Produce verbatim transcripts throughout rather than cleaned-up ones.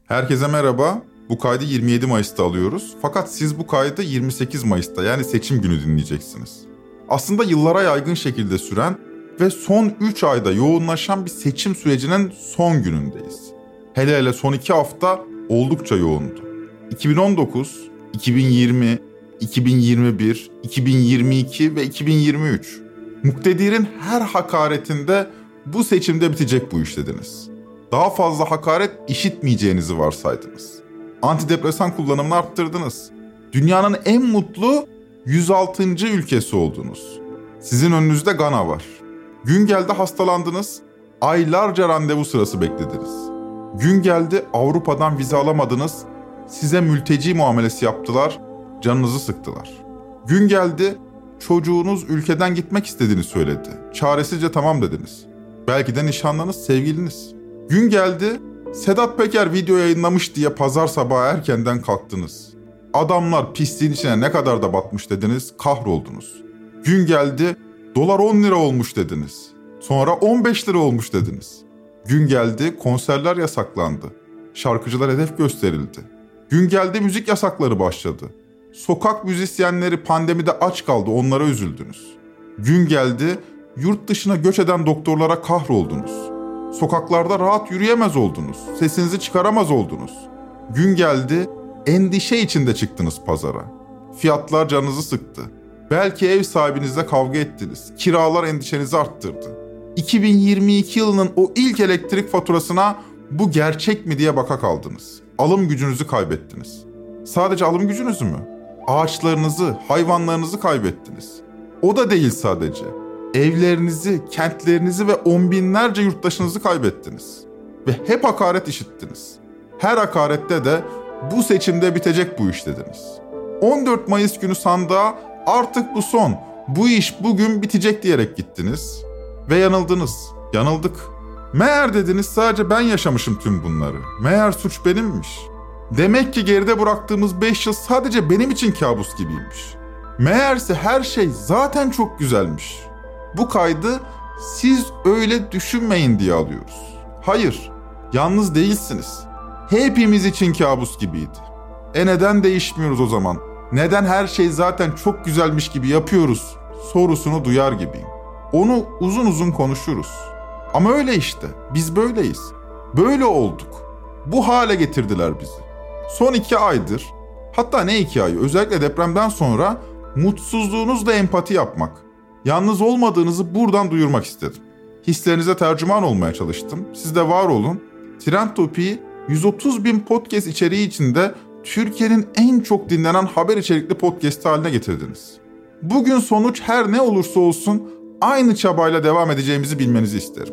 Herkese merhaba. Bu kaydı yirmi yedi Mayıs'ta alıyoruz. Fakat siz bu kaydı yirmi sekiz Mayıs'ta yani seçim günü dinleyeceksiniz. Aslında yıllara yaygın şekilde süren ve son üç ayda yoğunlaşan bir seçim sürecinin son günündeyiz. Hele hele son iki hafta oldukça yoğundu. iki bin on dokuz, iki bin yirmi, iki bin yirmi bir, iki bin yirmi iki ve iki bin yirmi üç. Muktedirin her hakaretinde bu seçimde bitecek bu iş dediniz. Daha fazla hakaret işitmeyeceğinizi varsaydınız. Antidepresan kullanımını arttırdınız. Dünyanın en mutlu yüz altıncı ülkesi oldunuz. Sizin önünüzde Gana var. Gün geldi hastalandınız, aylarca randevu sırası beklediniz. Gün geldi Avrupa'dan vize alamadınız, size mülteci muamelesi yaptılar, canınızı sıktılar. Gün geldi çocuğunuz ülkeden gitmek istediğini söyledi. Çaresizce tamam dediniz. Belki de nişanlınız, sevgiliniz. Gün geldi Sedat Peker video yayınlamış diye pazar sabahı erkenden kalktınız. Adamlar pisliğin içine ne kadar da batmış dediniz, kahroldunuz. Gün geldi dolar on lira olmuş dediniz. Sonra on beş lira olmuş dediniz. Gün geldi konserler yasaklandı. Şarkıcılar hedef gösterildi. Gün geldi müzik yasakları başladı. Sokak müzisyenleri pandemide aç kaldı, onlara üzüldünüz. Gün geldi yurt dışına göç eden doktorlara kahroldunuz. Sokaklarda rahat yürüyemez oldunuz. Sesinizi çıkaramaz oldunuz. Gün geldi, endişe içinde çıktınız pazara. Fiyatlar canınızı sıktı. Belki ev sahibinizle kavga ettiniz. Kiralar endişenizi arttırdı. iki bin yirmi iki yılının o ilk elektrik faturasına bu gerçek mi diye baka kaldınız. Alım gücünüzü kaybettiniz. Sadece alım gücünüzü mü? Ağaçlarınızı, hayvanlarınızı kaybettiniz. O da değil sadece. Evlerinizi, kentlerinizi ve on binlerce yurttaşınızı kaybettiniz. Ve hep hakaret işittiniz. Her hakarette de bu seçimde bitecek bu iş dediniz. on dört Mayıs günü sandığa artık bu son, bu iş bugün bitecek diyerek gittiniz. Ve yanıldınız, yanıldık. Meğer dediniz sadece ben yaşamışım tüm bunları. Meğer suç benimmiş. Demek ki geride bıraktığımız beş yıl sadece benim için kabus gibiymiş. Meğerse her şey zaten çok güzelmiş. Bu kaydı siz öyle düşünmeyin diye alıyoruz. Hayır, yalnız değilsiniz. Hepimiz için kabus gibiydi. E neden değişmiyoruz o zaman? Neden her şey zaten çok güzelmiş gibi yapıyoruz sorusunu duyar gibiyim. Onu uzun uzun konuşuruz. Ama öyle işte, biz böyleyiz. Böyle olduk. Bu hale getirdiler bizi. Son iki aydır, hatta ne iki ayı, özellikle depremden sonra mutsuzluğunuzla empati yapmak, yalnız olmadığınızı buradan duyurmak istedim. Hislerinize tercüman olmaya çalıştım. Siz de var olun. Trend Topi'yi yüz otuz bin podcast içeriği içinde Türkiye'nin en çok dinlenen haber içerikli podcast haline getirdiniz. Bugün sonuç her ne olursa olsun aynı çabayla devam edeceğimizi bilmenizi isterim.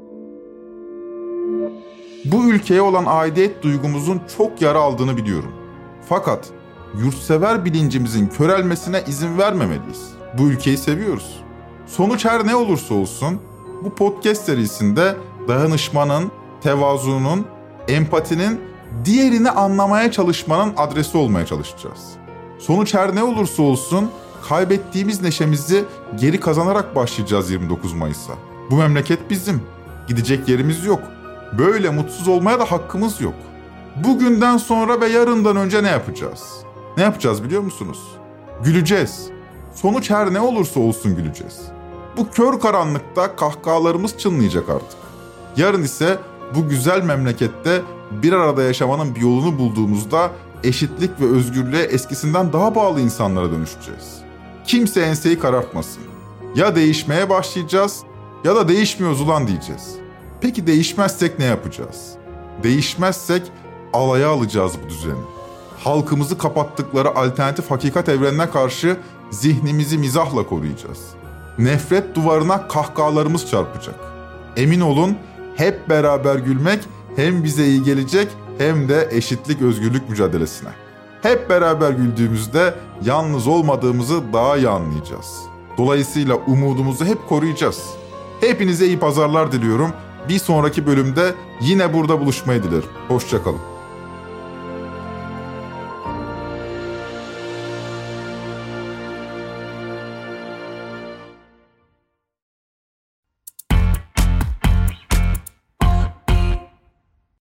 Bu ülkeye olan aidiyet duygumuzun çok yara aldığını biliyorum. Fakat yurtsever bilincimizin körelmesine izin vermemeliyiz. Bu ülkeyi seviyoruz. Sonuç her ne olursa olsun bu podcast serisinde dayanışmanın, tevazunun, empatinin, diğerini anlamaya çalışmanın adresi olmaya çalışacağız. Sonuç her ne olursa olsun kaybettiğimiz neşemizi geri kazanarak başlayacağız yirmi dokuz Mayıs'a. Bu memleket bizim. Gidecek yerimiz yok. Böyle mutsuz olmaya da hakkımız yok. Bugünden sonra ve yarından önce ne yapacağız? Ne yapacağız biliyor musunuz? Güleceğiz. Sonuç her ne olursa olsun güleceğiz. Bu kör karanlıkta kahkahalarımız çınlayacak artık. Yarın ise bu güzel memlekette bir arada yaşamanın bir yolunu bulduğumuzda eşitlik ve özgürlüğe eskisinden daha bağlı insanlara dönüşeceğiz. Kimse enseyi karartmasın. Ya değişmeye başlayacağız ya da değişmiyoruz ulan diyeceğiz. Peki değişmezsek ne yapacağız? Değişmezsek alaya alacağız bu düzeni. Halkımızı kapattıkları alternatif hakikat evrenine karşı zihnimizi mizahla koruyacağız. Nefret duvarına kahkahalarımız çarpacak. Emin olun hep beraber gülmek hem bize iyi gelecek hem de eşitlik özgürlük mücadelesine. Hep beraber güldüğümüzde yalnız olmadığımızı daha iyi anlayacağız. Dolayısıyla umudumuzu hep koruyacağız. Hepinize iyi pazarlar diliyorum. Bir sonraki bölümde yine burada buluşmayı dilerim. Hoşça kalın.